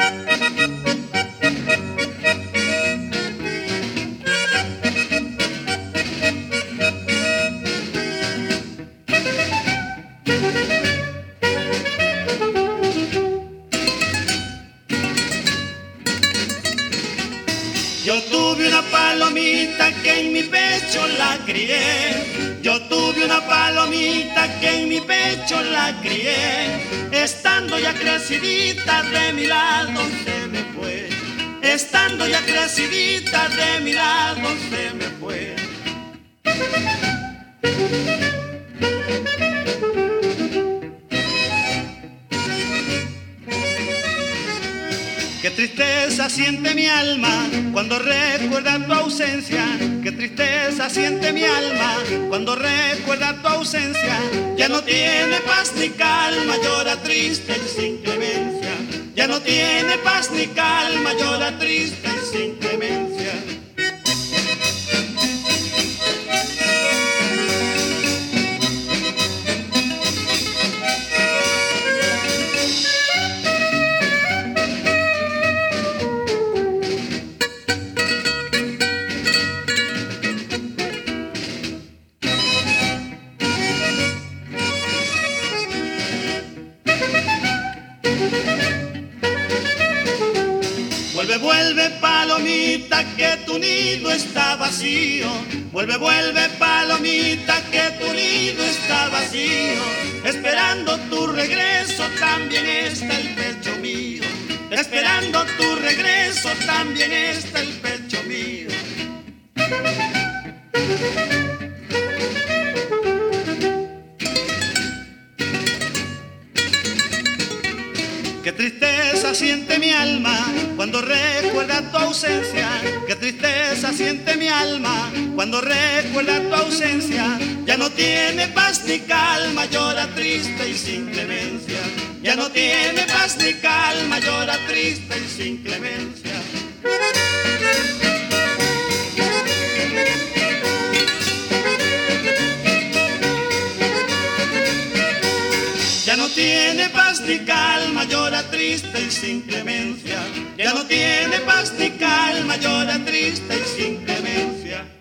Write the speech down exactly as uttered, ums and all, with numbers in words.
Yo tuve una palomita que en mi pecho la crié. Yo tuve una palomita que en mi pecho la crié. Estando ya crecidita de mi lado se me fue. Estando ya crecidita de mi lado se me fue. Qué tristeza siente mi alma cuando recuerda tu ausencia. Qué tristeza siente mi alma cuando recuerda tu ausencia. Ya no tiene paz ni calma, llora triste y sin clemencia. Ya no tiene paz ni calma, llora triste y sin clemencia. Vuelve, vuelve, palomita, que tu nido está vacío. Vuelve, vuelve, palomita, que tu nido está vacío. Esperando tu regreso también está el pecho mío. Esperando tu regreso también está el pecho mío. Qué tristeza siente mi alma cuando recuerda tu ausencia. Qué tristeza siente mi alma cuando recuerda tu ausencia. Ya no tiene paz ni calma, llora triste y sin clemencia. Ya no tiene paz ni calma, llora triste y sin clemencia. Ya no tiene paz ni calma, llora triste y sin clemencia. Ya no tiene paz ni calma, llora triste y sin clemencia.